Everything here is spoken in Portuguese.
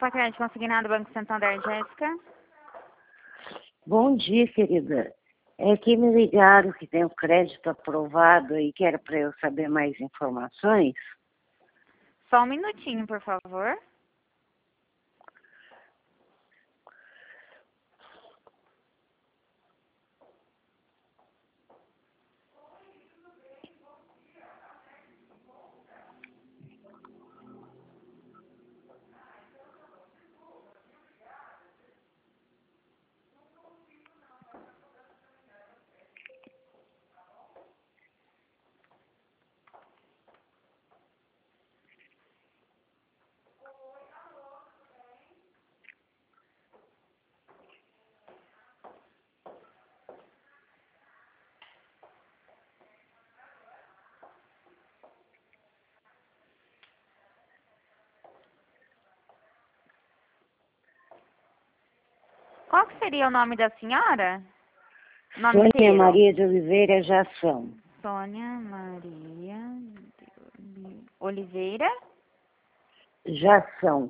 Sua crédito consignado, Banco Santander, Jéssica. Bom dia, querida. É que me ligaram que tem um crédito aprovado e que era para eu saber mais informações. Só um minutinho, por favor. Qual que seria o nome da senhora? Nome Sônia inteiro. Maria de Oliveira Jação. Sônia Maria de Oliveira. Jação.